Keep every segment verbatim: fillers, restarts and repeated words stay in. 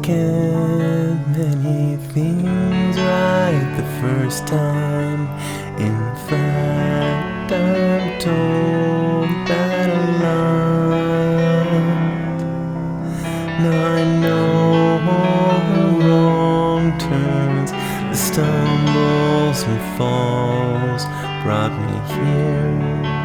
making many things right the first time. In fact, I'm told that a lot. Now I know the wrong turns, the stumbles and falls brought me here.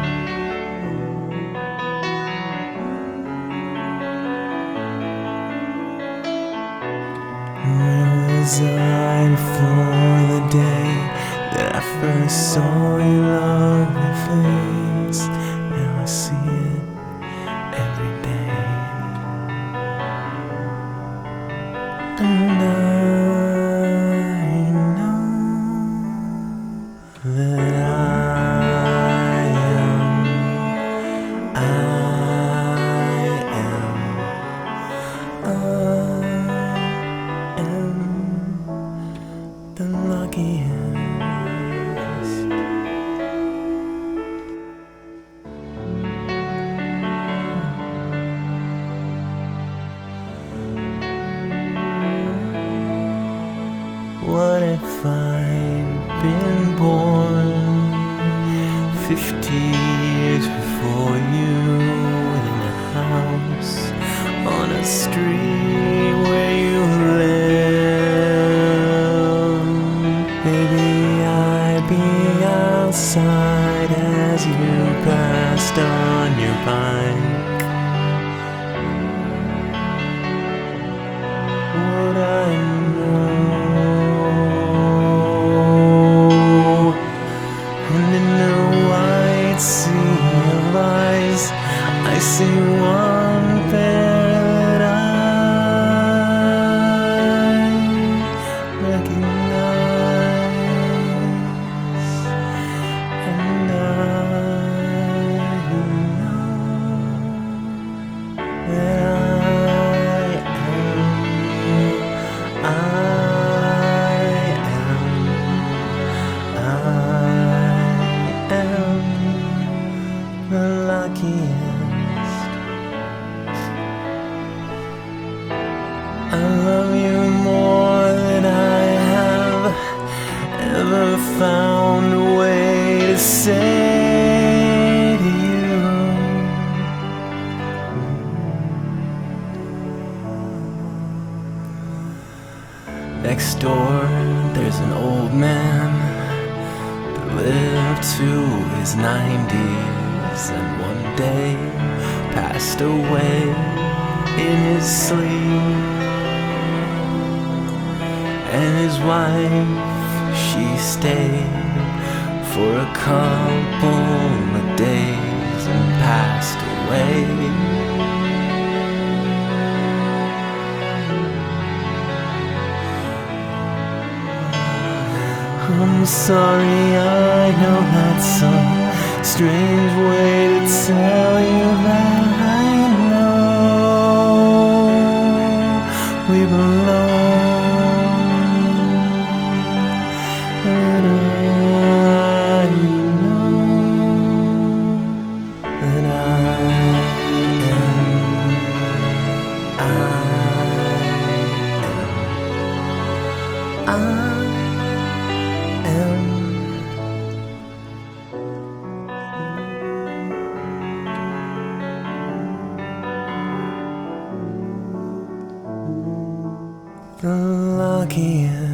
Where was I before the day that I first saw your lovely face? Now I see it every day. And I know that I am, I am, I am the luckiest. What if I'd been born fifty years before you, in a house on a street where you live? Maybe I'd be outside as you passed on your bike. Would I know? And in the white sea of eyes, I see one pair that I recognize, and I know that I am, I am the luckiest. I love you more than I have ever found a way to say to you. Next door, there's an old man that lived to his nineties, and one day passed away in his sleep. And his wife, she stayed for a couple of days and passed away. I'm sorry, I know that's a strange way to tell you that I know we belong, and I know that I am, I am, I am the luckiest.